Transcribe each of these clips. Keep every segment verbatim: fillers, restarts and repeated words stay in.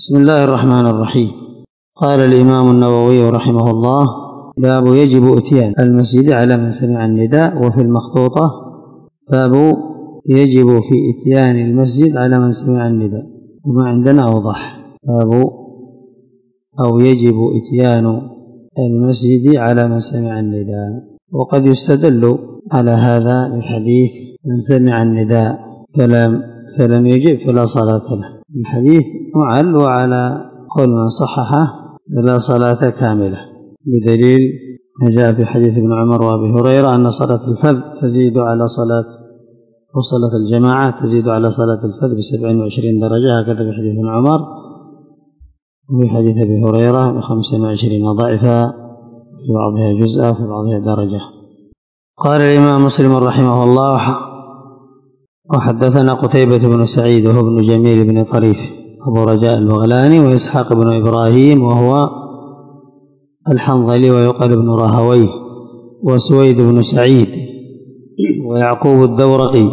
بسم الله الرحمن الرحيم. قال الإمام النووي رحمه الله: باب يجب إتيان المسجد على من سمع النداء. وفي المخطوطة: باب يجب في إتيان المسجد على من سمع النداء، وما عندنا أوضح. باب أو يجب إتيان المسجد على من سمع النداء. وقد يستدل على هذا بحديث: من سمع النداء فلم, فلم يجب فلا صلاة له. الحديث معل، وعلى قول من صححه فلا صلاة كاملة، بدليل ما جاء في حديث ابن عمر وابي هريرة أن صلاة الفذ تزيد على صلاة وصلاة الجماعة تزيد على صلاة الفذ بسبع وعشرين درجة، هكذا في حديث ابن عمر، وفي حديث ابي هريرة بخمس وعشرين ضعفا، في بعضها جزءا في بعضها درجة. قال الإمام مسلم رحمه الله: وحدثنا قتيبة بن سعيد وهو ابن جميل بن طريف أبو رجاء البغلاني، وإسحاق بن إبراهيم وهو الحنظلي ويقال ابن راهويه، وسويد بن سعيد ويعقوب الدورقي،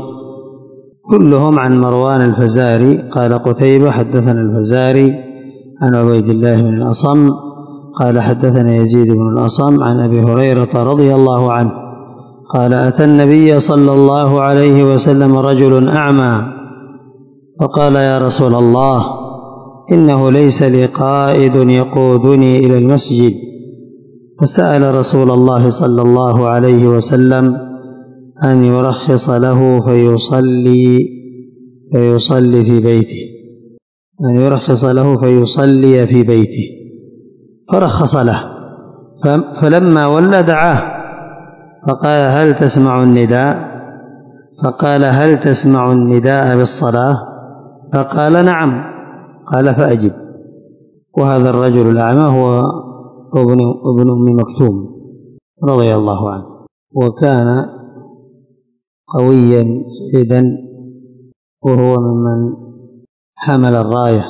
كلهم عن مروان الفزاري. قال قتيبة: حدثنا الفزاري عن عبيد الله بن الأصم قال حدثنا يزيد بن الأصم عن أبي هريرة رضي الله عنه قال: أتى النبي صلى الله عليه وسلم رجل أعمى فقال: يا رسول الله، إنه ليس لي قائد يقودني إلى المسجد. فسأل رسول الله صلى الله عليه وسلم أن يرخص له فيصلي فيصلي في بيته أن يرخص له فيصلي في بيته فرخص له. فلما ولى دعاه فقال: هل تسمع النداء؟ فقال: هل تسمع النداء بالصلاة؟ فقال: نعم. قال: فأجب. وهذا الرجل الأعمى هو ابن, ابن أم مكتوم رضي الله عنه، وكان قويا شديدا، وهو ممن حمل الراية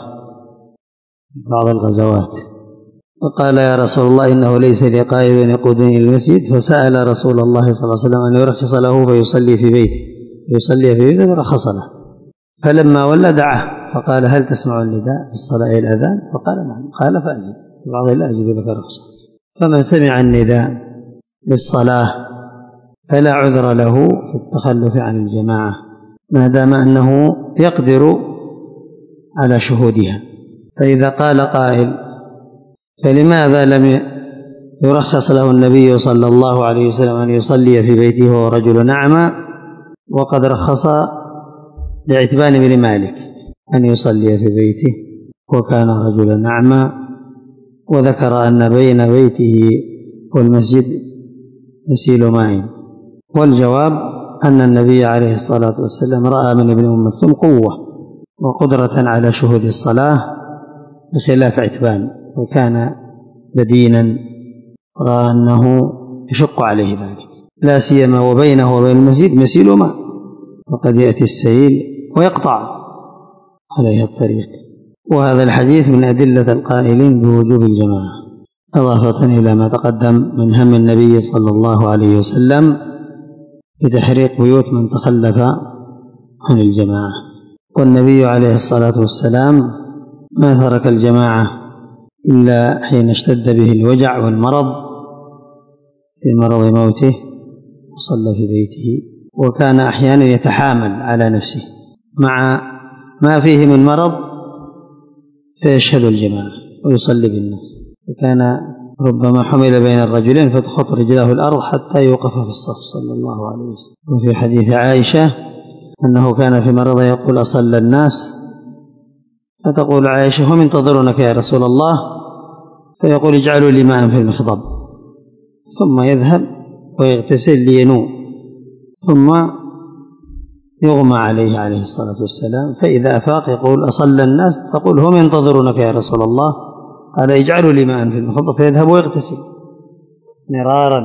في بعض الغزوات. فقال: يا رسول الله، إنه ليس لي قائد يقودني إلى المسجد. فسأل رسول الله صلى الله عليه وسلم أن يرخص له فيصلي في بيته فيصلي في بيته فرخص له. فلما ولى دعاه فقال: هل تسمع النداء بالصلاة الأذان؟ فقال: نعم. قال: فأجب. بعض لا أجب لك رخصة. فمن سمع النداء بالصلاة فلا عذر له في التخلف عن الجماعة ما دام أنه يقدر على شهودها. فإذا قال قائل: فلماذا لم يرخص له النبي صلى الله عليه وسلم أن يصلي في بيته وهو رجل أعمى، وقد رخص لعتبان بن مالك أن يصلي في بيته وكان رجلا أعمى، وذكر أن بين بيته والمسجد مسيل ماء. والجواب أن النبي عليه الصلاة والسلام رأى من ابن أم مكتوم قوة وقدرة على شهود الصلاة بخلاف عتبان، وكان بدينا، رأى أنه يشق عليه ذلك، لا سيما وبينه وبين المسجد مسيل ماء، وقد يأتي السيل ويقطع عليه الطريق. وهذا الحديث من أدلة القائلين بوجوب الجماعة، إضافة إلى ما تقدم من هم النبي صلى الله عليه وسلم بتحريق بيوت من تخلف عن الجماعة. والنبي عليه الصلاة والسلام ما ترك الجماعة إلا حين اشتد به الوجع والمرض في مرض موته وصلى في بيته، وكان أحيانا يتحامل على نفسه مع ما فيه من مرض فيشهد الجماعة ويصلي بالناس، وكان ربما حمل بين الرجلين فتخط رجله الأرض حتى يوقف في الصف صلى الله عليه وسلم. وفي حديث عائشة أنه كان في مرضه يقول: أصلى الناس؟ فتقول عائشة: هم ينتظرونك يا رسول الله. فيقول: اجعلوا لي ماء في المخضب، ثم يذهب ويغتسل لينوم، ثم يغمى عليه عليه الصلاة والسلام. فإذا أفاق يقول: أصلى الناس؟ تقول: هم ينتظرونك يا رسول الله. قال: اجعلوا لي ماء في المخضب، فيذهب ويغتسل مرارا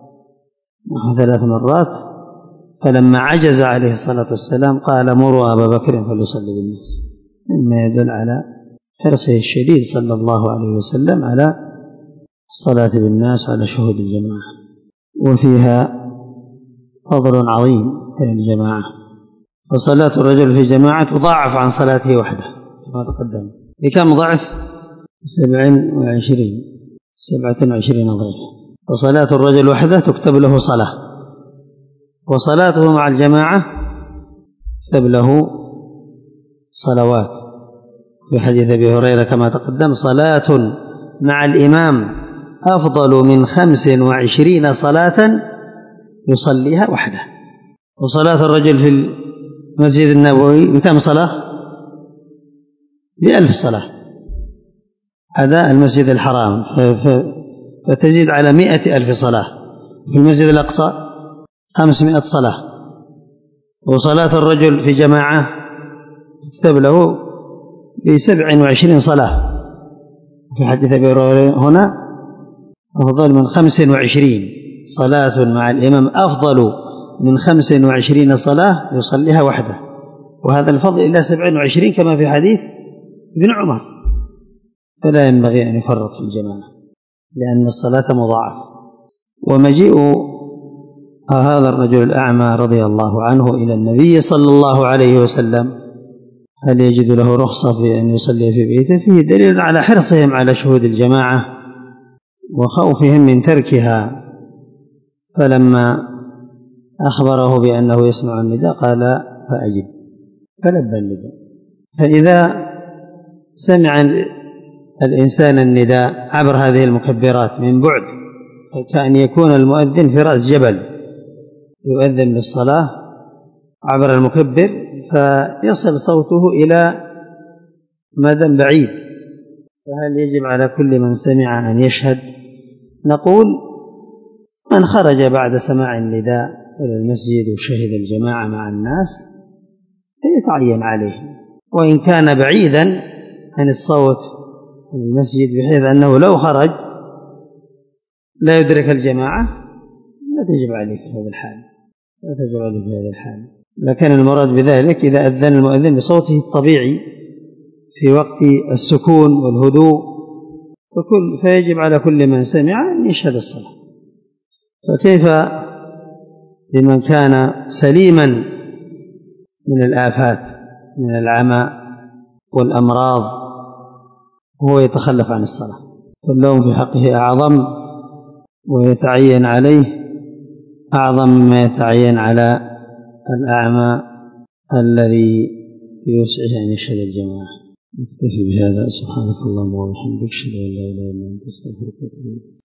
نحو ثلاث مرات. فلما عجز عليه الصلاة والسلام قال: مروا أبا بكر فليصلي بالناس، مما يدل على حرصه الشديد صلى الله عليه وسلم على الصلاة بالناس وعلى شهود الجماعة. وفيها فضل عظيم في الجماعة، وصلاة الرجل في جماعة تضاعف عن صلاته وحده كما تقدم. بكم ضعف؟ سبع وعشرين سبعة وعشرين ضعف. وصلاة الرجل وحده تكتب له صلاة، وصلاته مع الجماعة تكتب له صلوات، في حديث أبي هريرة كما تقدم: صلاة مع الإمام أفضل من خمس وعشرين صلاة يصليها وحده. وصلاة الرجل في المسجد النبوي بكم صلاة؟ بألف صلاة. هذا المسجد الحرام، فتزيد على مئة ألف صلاة. في المسجد الأقصى خمسمائة صلاة. وصلاة الرجل في جماعة تكتب له بسبع وعشرين صلاة، في حديث أبي هريرة هنا: أفضل من خمس وعشرين صلاة مع الإمام أفضل من خمس وعشرين صلاة يصليها وحده. وهذا الفضل إلا سبع وعشرين كما في حديث ابن عمر. فلا ينبغي أن يفرط في الجماعة لأن الصلاة مضاعفة. ومجيء هذا الرجل الأعمى رضي الله عنه إلى النبي صلى الله عليه وسلم، هل يجد له رخصة في أن يصلي في بيته؟ فيه دليل على حرصهم على شهود الجماعة وخوفهم من تركها. فلما أخبره بأنه يسمع النداء قال: فأجب، فلبى النداء. فإذا سمع الإنسان النداء عبر هذه المكبرات من بعد، كأن يكون المؤذن في رأس جبل يؤذن بالصلاة عبر المكبر، فيصل صوته إلى مدى بعيد. فهل يجب على كل من سمع أن يشهد؟ نقول: من خرج بعد سماع النداء إلى المسجد وشهد الجماعة مع الناس فيتعين عليه، وإن كان بعيدا عن الصوت من المسجد بحيث أنه لو خرج لا يدرك الجماعة لا تجب عليه في هذا الحال لا تجب عليه في هذا الحال. لكن المراد بذلك إذا أذن المؤذن بصوته الطبيعي في وقت السكون والهدوء فكل فيجب على كل من سمع أن يشهد الصلاة. فكيف بمن كان سليما من الآفات من العمى والأمراض وهو يتخلف عن الصلاة؟ فاللوم في حقه أعظم ويتعين عليه أعظم مما يتعين على الأعمى الذي يوسعه أن يشهد الجماعة. نكتفي بهذا. سبحانك اللهم وبحمدك، أشهد أن لا إله إلا أنت، أستغفرك وأتوب إليك.